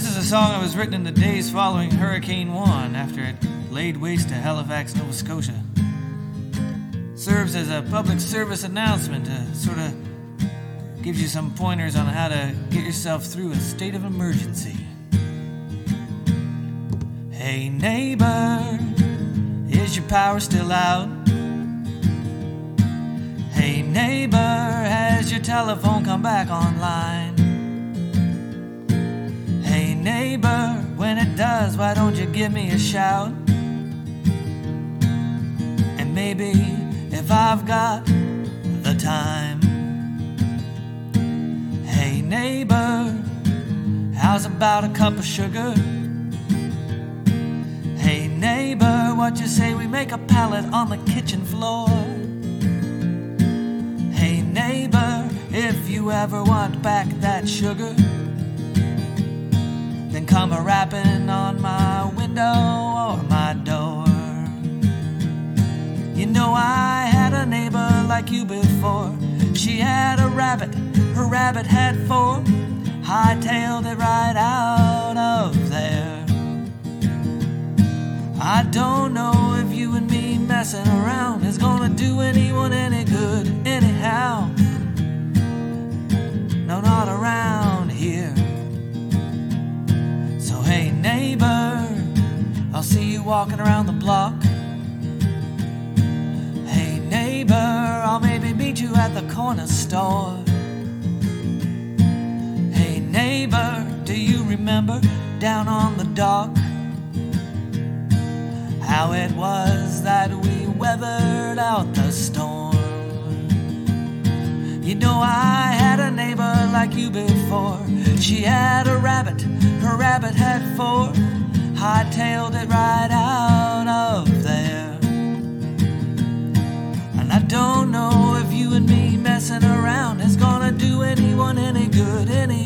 This is a song that was written in the days following Hurricane Juan after it laid waste to Halifax, Nova Scotia. Serves as a public service announcement to sort of gives you some pointers on how to get yourself through a state of emergency. Hey neighbor, is your power still out? Hey neighbor, has your telephone come back online? Hey neighbor, when it does, why don't you give me a shout? And maybe if I've got the time. Hey neighbor, how's about a cup of sugar? Hey neighbor, what you say we make a pallet on the kitchen floor? Hey neighbor, if you ever want back that sugar, then come a-rapping on my window or my door. You know I had a neighbor like you before. She had a rabbit, her rabbit had four. Hightailed it right out of there. I don't know if you and me messing around is gonna do anyone any good anyhow. No, not around here. So hey neighbor, I'll see you walking around the block. Hey neighbor, I'll maybe meet you at the corner store. Hey neighbor, do you remember down on the dock how it was that we weathered out the storm? You know I had a neighbor like you before. She had a rabbit, her rabbit had four. Hightailed it right out of there. And I don't know if you and me messing around is gonna do anyone any good anyhow.